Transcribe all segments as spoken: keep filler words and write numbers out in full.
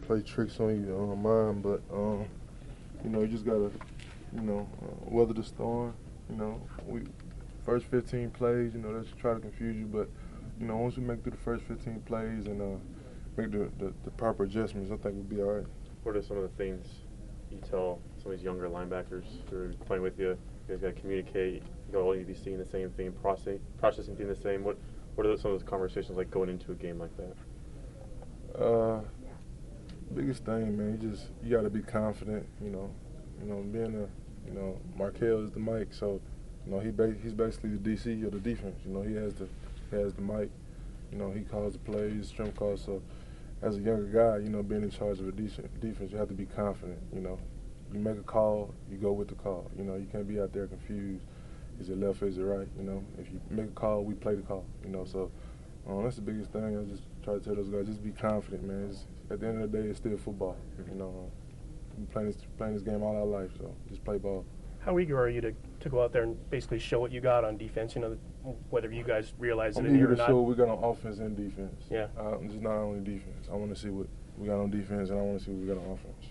play tricks on your uh, mind, but um, you know, you just gotta, you know, uh, weather the storm. You know, we first fifteen plays, you know, let's try to confuse you, but you know, once we make through the first fifteen plays and uh, make the, the the proper adjustments, I think we'll be all right. What are some of the things you tell some of these younger linebackers who are playing with you? You guys got to communicate. You got all need to be seeing the same thing, processing, processing things the same. What What are some of those conversations like going into a game like that? Uh, biggest thing, man, you just you got to be confident. You know, you know, being a, you know, Markel is the mic, so you know he ba he's basically the D C of the defense. You know, he has the he has the mic. You know, he calls the plays, strength calls. So as a younger guy, you know, being in charge of a decent defense, you have to be confident. You know, you make a call, you go with the call. You know, you can't be out there confused. Is it left, is it right? You know, if you make a call, we play the call. You know, so um, that's the biggest thing. I just try to tell those guys, just be confident, man. It's, at the end of the day, it's still football. You know, uh, we've been playing this, playing this game all our life, so just play ball. How eager are you to, to go out there and basically show what you got on defense? You know, whether you guys realize it I'm in here eager or to not. show what we got on offense and defense. Yeah. Uh, just not only defense. I want to see what we got on defense, and I want to see what we got on offense.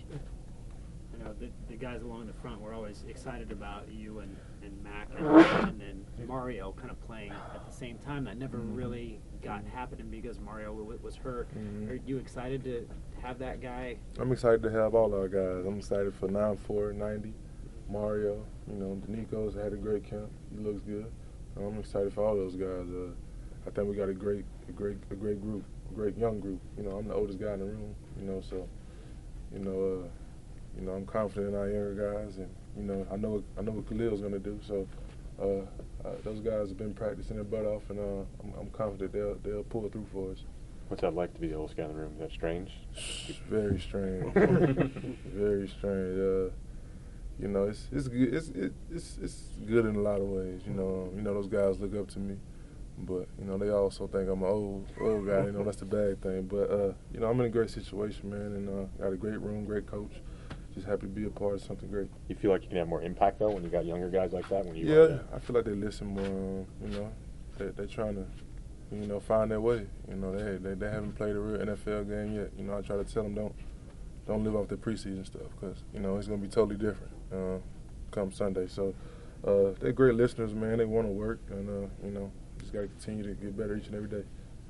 You know, the, the guys along the front were always excited about you and, and Mac and, and then Mario kind of playing at the same time. That never mm-hmm. really got happening because Mario was hurt. Mm-hmm. Are you excited to have that guy? I'm excited to have all our guys. I'm excited for nine four ninety, Mario. You know, Danico's had a great camp. He looks good. I'm excited for all those guys. Uh, I think we got a great, a great, a great group, a great young group. You know, I'm the oldest guy in the room. You know, so you know, uh, you know, I'm confident in our younger guys, and you know, I know, I know what Khalil's gonna do. So uh, uh, those guys have been practicing their butt off, and uh, I'm, I'm confident they'll they'll pull through for us. What's that like to be the oldest guy in the room? Is that strange? Very strange. Very strange. Uh, you know, it's it's good. It's it, it's it's good in a lot of ways. You know, you know those guys look up to me, but you know they also think I'm an old old guy. You know that's the bad thing. But uh, you know I'm in a great situation, man, and uh, got a great room, great coach. Just happy to be a part of something great. You feel like you can have more impact though when you got younger guys like that? When you yeah, I feel like they listen more. Um, you know, they, they're trying to, you know, find their way. You know, they, they they haven't played a real N F L game yet. You know, I try to tell them don't don't live off the preseason stuff because you know it's gonna be totally different uh, come Sunday. So uh, they're great listeners, man. They want to work, and uh, you know, just got to continue to get better each and every day.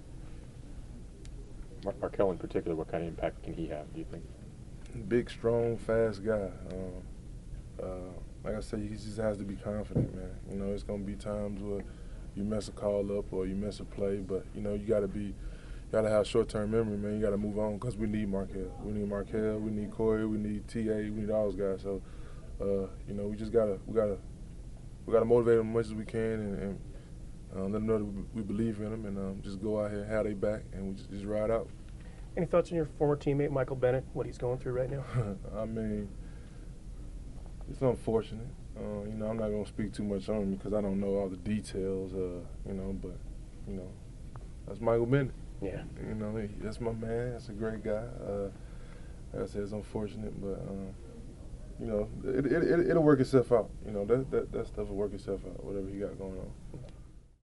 Mar Markel in particular, what kind of impact can he have? Do you think? Big, strong, fast guy. Um, uh, like I said, he just has to be confident, man. You know, it's gonna be times where you mess a call up or you mess a play, but you know you got to be, you got to have short-term memory, man. You got to move on because we need Markel. We need Markel. We need Corey. We need T A. We need all those guys. So, uh, you know, we just gotta, we gotta, we gotta motivate them as much as we can and, and uh, let them know that we, we believe in them and um, just go out here and have their back and we just, just ride out. Any thoughts on your former teammate Michael Bennett? What he's going through right now? I mean, it's unfortunate. Uh, you know, I'm not gonna speak too much on him because I don't know all the details. Uh, you know, but you know, that's Michael Bennett. Yeah. You know, he, that's my man. That's a great guy. Uh, like I said, it's unfortunate, but um, you know, it, it, it, it'll work itself out. You know, that that that stuff will work itself out. Whatever he got going on.